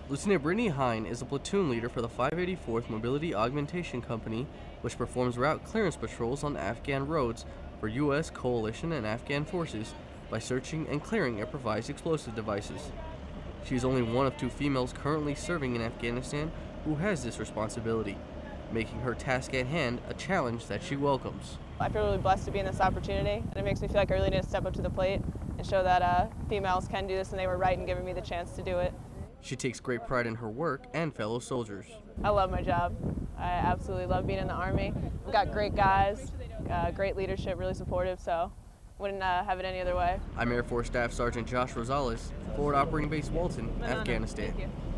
Lieutenant Brittany Hine is a platoon leader for the 584th Mobility Augmentation Company, which performs route clearance patrols on Afghan roads for U.S. coalition and Afghan forces by searching and clearing improvised explosive devices. She is only one of two females currently serving in Afghanistan who has this responsibility, making her task at hand a challenge that she welcomes. I feel really blessed to be in this opportunity, and it makes me feel like I really need to step up to the plate and show that females can do this, and they were right in giving me the chance to do it. She takes great pride in her work and fellow soldiers. I love my job. I absolutely love being in the Army. We've got great guys, great leadership, really supportive, so wouldn't have it any other way. I'm Air Force Staff Sergeant Josh Rosales, Forward Operating Base Walton, Afghanistan. Thank you.